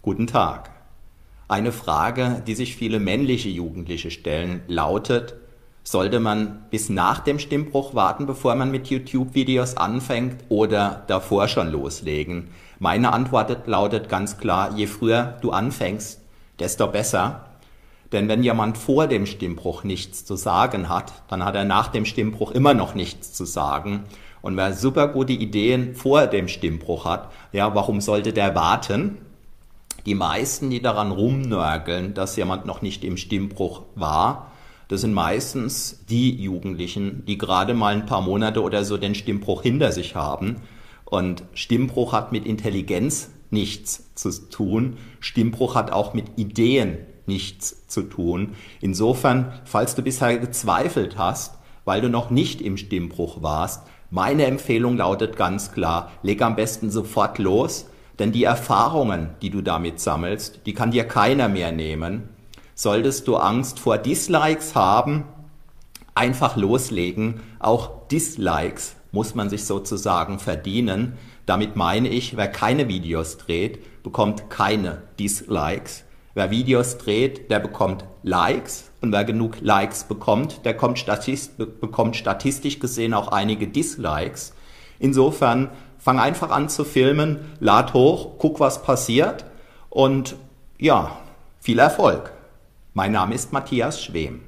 Guten Tag. Eine Frage, die sich viele männliche Jugendliche stellen, lautet: Sollte man bis nach dem Stimmbruch warten, bevor man mit YouTube-Videos anfängt, oder davor schon loslegen? Meine Antwort lautet ganz klar: Je früher du anfängst, desto besser. Denn wenn jemand vor dem Stimmbruch nichts zu sagen hat, dann hat er nach dem Stimmbruch immer noch nichts zu sagen. Und wer super gute Ideen vor dem Stimmbruch hat, ja, warum sollte der warten? Die meisten, die daran rumnörgeln, dass jemand noch nicht im Stimmbruch war, das sind meistens die Jugendlichen, die gerade mal ein paar Monate oder so den Stimmbruch hinter sich haben. Und Stimmbruch hat mit Intelligenz nichts zu tun. Stimmbruch hat auch mit Ideen nichts zu tun. Insofern, falls du bisher gezweifelt hast, weil du noch nicht im Stimmbruch warst, meine Empfehlung lautet ganz klar: leg am besten sofort los, denn die Erfahrungen, die du damit sammelst, die kann dir keiner mehr nehmen. Solltest du Angst vor Dislikes haben, einfach loslegen. Auch Dislikes muss man sich sozusagen verdienen. Damit meine ich, wer keine Videos dreht, bekommt keine Dislikes. Wer Videos dreht, der bekommt Likes, und wer genug Likes bekommt, der bekommt statistisch gesehen auch einige Dislikes. Insofern fang einfach an zu filmen, lad hoch, guck, was passiert, und ja, viel Erfolg. Mein Name ist Matthias Schwem.